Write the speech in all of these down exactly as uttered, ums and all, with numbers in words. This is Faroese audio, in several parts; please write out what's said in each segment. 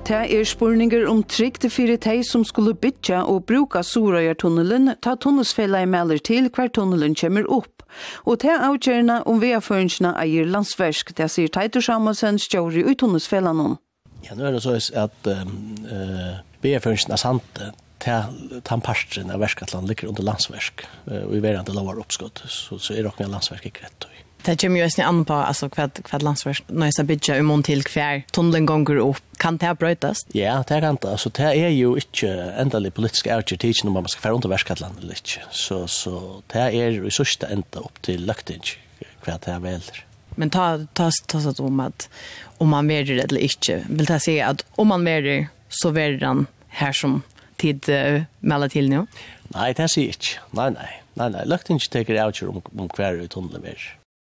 Det er spurninger om trygt for de som skulle bytja og bruka Sorøyartunnelen ta tunnelsfella i melder til hver tunnelen kommer opp. Og det er avgjørende om veaføringene eier landsversk, det sier Teitur Samuelsen, stjåri i tunnelsfella nå. Ja, nu är det så att uh, veaføringene er sant. Tannparsten av verskatland ligger under landsverk och i verande lovar uppskott så, så är det också landsverk inte rätt. Det kommer ju nästan an på alltså vad vad landsverk när bidja i mån till kvar tunneln gånger upp kan det brötas? Ja, det kan det. Så det är ju inte ändelig politisk avgjørelse om man ska föra under verskatland eller inte. Så så det är i sista ända upp till lökting kvar det är väl. Men ta ta ta så om att om man väljer det eller inte. Vill jag säga att om man väljer så väljer den här som tid uh, melda til nu? Nei, det sier ikke. Nei, nei. Nei, nei. Løkting teker avgjør om, om hver i tunnelen er.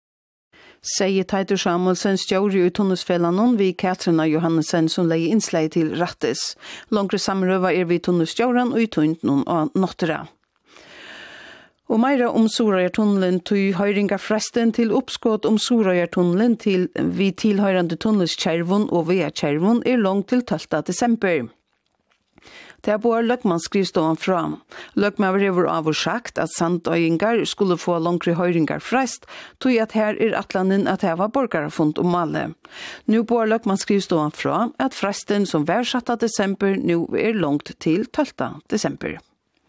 Sier Teitur Samuelsen, stjåri i tunnelsfellanon vi Katrina Johannesen som leier innslag til Rattes. Långre samrøva er vi tunnelstjåran og i tunnelen og nottera. Og meira om Sorøyartunnelen tog høyringa fresten til oppskott om Sorøyartunnelen til vi tilhørende tunnelskjervon og vea-kjervon er langt til tolvte desember. Det er bare løkmannsskrivstående fra. Løkmaver hever av og sagt at sandøyengar skulle få langre høyringar frest, tog at her er atlanen at det var borgarafund om alle. Nå bare løkmannsskrivstående fra at fresten som var satt av desember nå er langt til tolvte desember.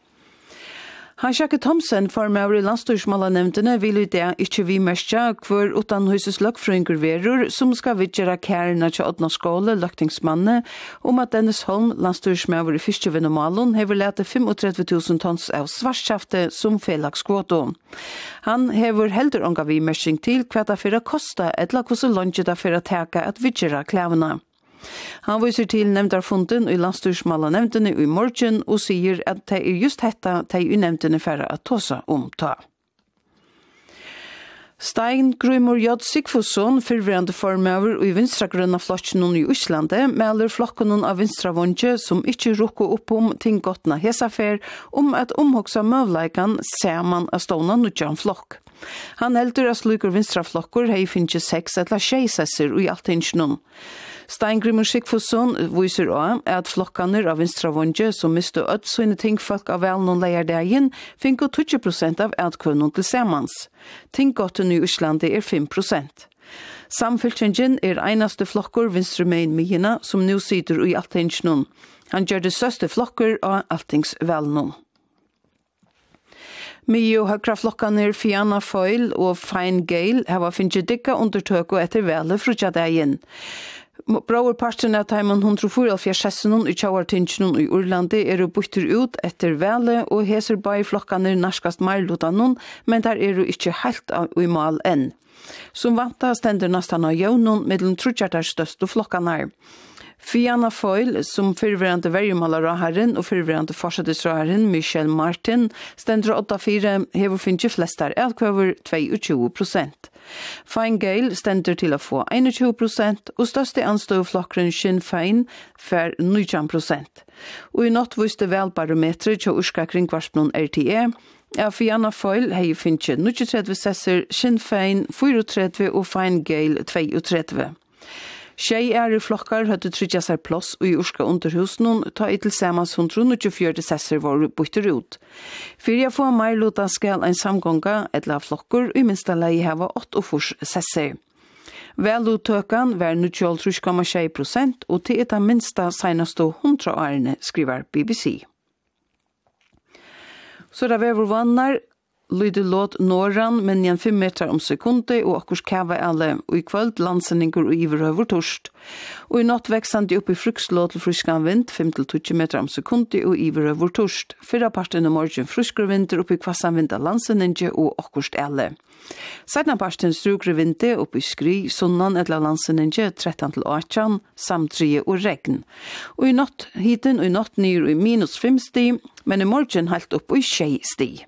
Hans-Jakke Thomsen, formøver i landstorsmalanevntene, vil i det ikke vi mestja hver utanhuses løkfrøyngur verur som skal vidgjera kærna til Odna skole, løktingsmanne, om at Dennis Holm, landstorsmøver i Fyrstjøvinnemalen, hever lete trettfem tusen tons av svartskjafte som felagskvoto. Han hever heldur onga vi mesting til hva det fyrir kosta, etla hvordan lunge det fyrir teka at vidgjera klævene. Han viser til nevndarfunden i landstorsmalanevntene i morgen og sier at det er just dette de i nevntene færre at tåsa om ta. Stein Grymor J. Sigfusson, fyrverande formøver i vinstragrønna flottsjonen i Øslandet, melder flokkenen av vinstravåndje som ikke rukker opp om tinggottene hesafer om at omhoksa møvleikan ser man av stående nødjan flokk. Han heldur at sluker vinstraflokker hei finnes seks eller tjeisesser i alt hinsjonen. Steingrimur Sigfusson viser også at flokkene av vinstravåndje som mister ødt sine tingfolk av vel noen leierdegjen finner tjue prosent av etkvønnen til samans. Tinggotten i Øslandet er fem prosent. Samfylkjengen er eneste flokker vinstrumein myene som nå sitter i alltingsjonen. Han gjør det største flokker av alltingsvelnen. Mio høyre flokkene Fianna Foyle og Fine Gael har finnet dykka undertøk og etter vele frutjadegjen. Brauerparten av teimen hundre og fire i Tjauartinsjonen i Urlandi er bytter ut etter vele og heser bare flokkene narskast meirlotanon, men der er ikke helt i mal enn. Som vanta stender nesten av jaunon mellom trutjartar største flokkene. Fianna Foyle, som fyrverande verjumalaraharen og fyrverande forsettisraharen Michelle Martin, stender åtta fire hever finnes flestar elkvøver tjue prosent. Fine Gael stender til å få tjue prosent, og største anstøvflokkeren Sinn Féin for nitton prosent. Og i nått viste velbarometret til Urska kringvarspen R T E, ja, Fianna Foyle hei finnes trettio sesser, Sinn Féin trettio og Fine Gael trettio. Tjei er i flokkar hadde tryggja seg plass og i Urska underhusen ta i til samans hundre og tjuefire sesser var bytter ut. Fyrir jeg få meir lota skal en samgånga etla flokkar i minsta lei heva åtte og fors sesser. Veluttøkan var nittiåtte komma sju prosent og til et av minsta senaste hundre årene, skriver B B C. Så da var vannar lyder låt Norran, men igjen fem meter om sekunde, og akkurs kava alle, og i kvöld landsendinger og iverøver torst. Og i natt veksande opp i frukslåt til fryskan vind, fem til tjue meter om sekunde, og iverøver torst. Fyrra parten av morgen fruskere vinter opp i kvassan vind av landsendinger og akkurs alle. Sedna parten strukre vinter opp i skry, sunnan etla landsendinger, tretton til åttan, samtrie og regn. Og i natt hiten og i natt nyr i minus fem sti, men i morgen helt opp i tjei sti.